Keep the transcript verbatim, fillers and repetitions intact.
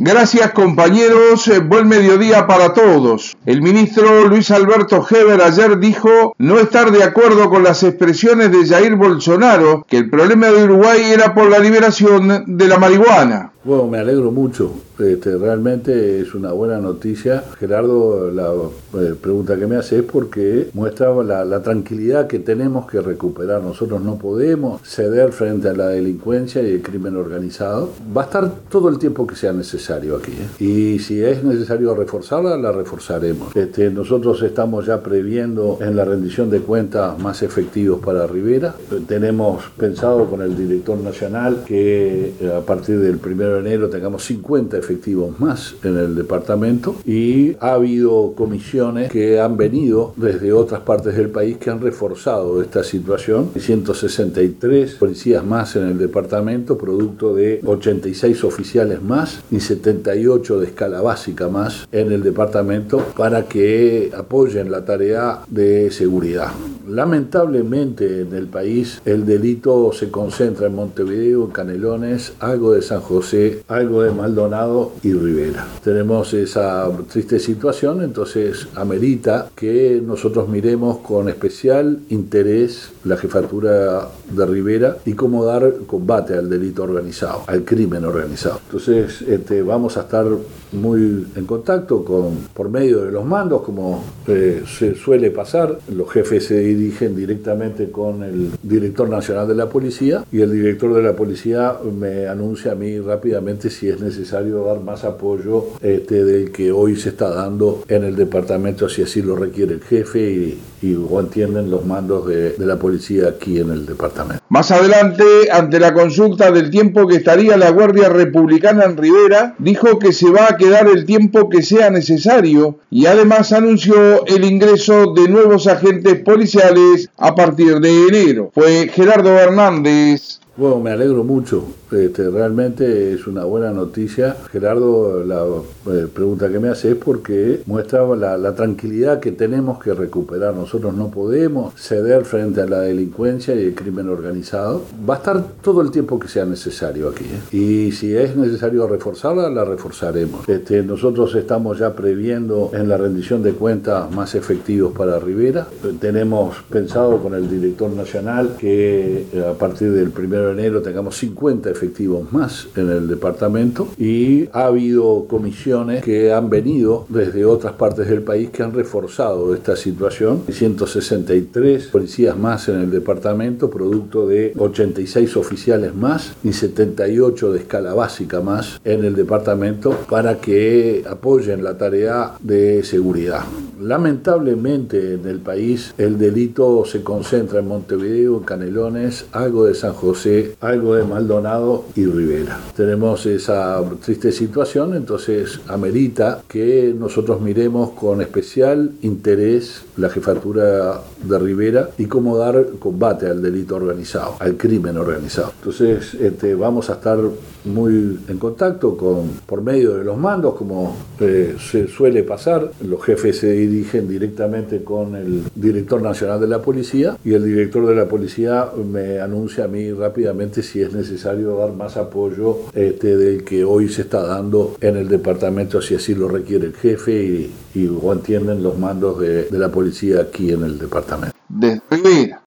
Gracias, compañeros, eh, buen mediodía para todos. El ministro Luis Alberto Heber ayer dijo no estar de acuerdo con las expresiones de Jair Bolsonaro, que el problema de Uruguay era por la liberación de la marihuana. Bueno, me alegro mucho, este, realmente es una buena noticia. Gerardo, la eh, pregunta que me hace es porque muestra la, la tranquilidad que tenemos que recuperar. Nosotros no podemos ceder frente a la delincuencia y el crimen organizado. Va a estar todo el tiempo que sea necesario aquí, ¿eh? Y si es necesario reforzarla, la reforzaremos. Este, nosotros estamos ya previendo en la rendición de cuentas más efectivos para Rivera. Tenemos pensado con el director nacional que a partir del primero de enero tengamos cincuenta efectivos más en el departamento, y ha habido comisiones que han venido desde otras partes del país que han reforzado esta situación. ciento sesenta y tres policías más en el departamento, producto de ochenta y seis oficiales más y setenta y ocho de escala básica más en el departamento para que apoyen la tarea de seguridad. Lamentablemente en el país el delito se concentra en Montevideo, en Canelones, algo de San José, algo de Maldonado y Rivera. Tenemos esa triste situación, entonces amerita que nosotros miremos con especial interés la jefatura de Rivera y cómo dar combate al delito organizado, al crimen organizado. Entonces este, vamos a estar muy en contacto con, por medio de los mandos, como eh, se suele pasar. Los jefes se dirigen directamente con el director nacional de la policía, y el director de la policía me anuncia a mí rápidamente si es necesario dar más apoyo este, del que hoy se está dando en el departamento, si así lo requiere el jefe y, y o entienden los mandos de, de la policía aquí en el departamento. Más adelante, ante la consulta del tiempo que estaría la Guardia Republicana en Rivera, dijo que se va a quedar el tiempo que sea necesario, y además anunció el ingreso de nuevos agentes policiales a partir de enero. Fue Gerardo Hernández. Bueno, me alegro mucho, este, realmente es una buena noticia. Gerardo, la eh, pregunta que me hace es porque muestra la, la tranquilidad que tenemos que recuperar. Nosotros no podemos ceder frente a la delincuencia y el crimen organizado. Va a estar todo el tiempo que sea necesario aquí, ¿eh? Y si es necesario reforzarla, la reforzaremos. Este, nosotros estamos ya previendo en la rendición de cuentas más efectivos para Rivera. Tenemos pensado con el director nacional que a partir del primero de enero tengamos cincuenta efectivos más en el departamento, y ha habido comisiones que han venido desde otras partes del país que han reforzado esta situación. ciento sesenta y tres policías más en el departamento, producto de ochenta y seis oficiales más y setenta y ocho de escala básica más en el departamento para que apoyen la tarea de seguridad. Lamentablemente en el país el delito se concentra en Montevideo, en Canelones, algo de San José, algo de Maldonado y Rivera. Tenemos esa triste situación, entonces amerita que nosotros miremos con especial interés la jefatura de Rivera y cómo dar combate al delito organizado, al crimen organizado. Entonces este, vamos a estar muy en contacto con, por medio de los mandos, como eh, se suele pasar. Los jefes se dirigen directamente con el director nacional de la policía, y el director de la policía me anuncia a mí rápidamente si es necesario dar más apoyo este, del que hoy se está dando en el departamento, si así lo requiere el jefe y, y o entienden los mandos de, de la policía aquí en el departamento. Desde Rivera.